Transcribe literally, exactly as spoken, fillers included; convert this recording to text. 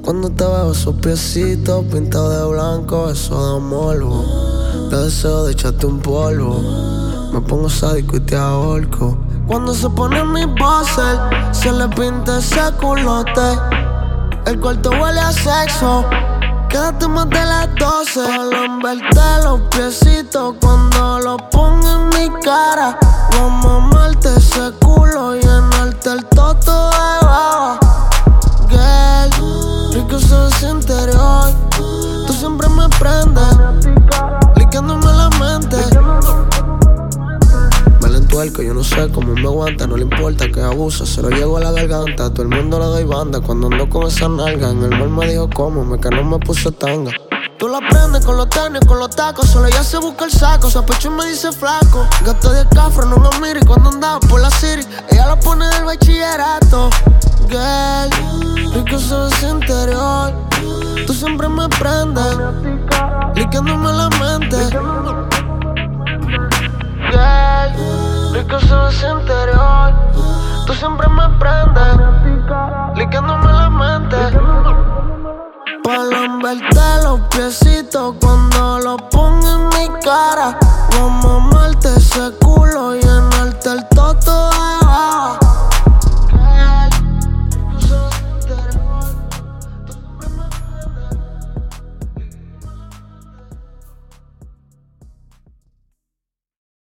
Cuando te veo esos piecitos pintados de blanco, eso da morbo. Te deseo de echarte un polvo. Me pongo sádico y te ahorco. Cuando se pone mi buzzer, se le pinta ese culote. El cuarto huele a sexo. Quédate más de las doce. Al enverte los piecitos cuando lo pongo en mi cara. Vamos a mamarte ese culo y llenarte el toto de baba. Girl, rico se ve ese interior. Tú siempre me prendes, liqueándome la mente. Me la entuerco, yo no sé cómo me aguanta. No le importa que abusa, se lo llevo a la garganta. A todo el mundo le doy banda cuando ando con esa nalga. En el mall me dijo cómo, me que no me puse tanga. Tú la prendes con los tenis, con los tacos. Solo ella se busca el saco, se apecho y me dice flaco. Gasto de cafre, no me mire. Y cuando andaba por la city, ella lo pone del bachillerato. Girl, rico se ve ese interior. Tú siempre me prendes, liqueándome la mente. Girl, rico se ve ese interior. Tú siempre me prendes, liqueándome la mente. Pa' lamberte los piecitos cuando lo pongo en mi cara. Vamos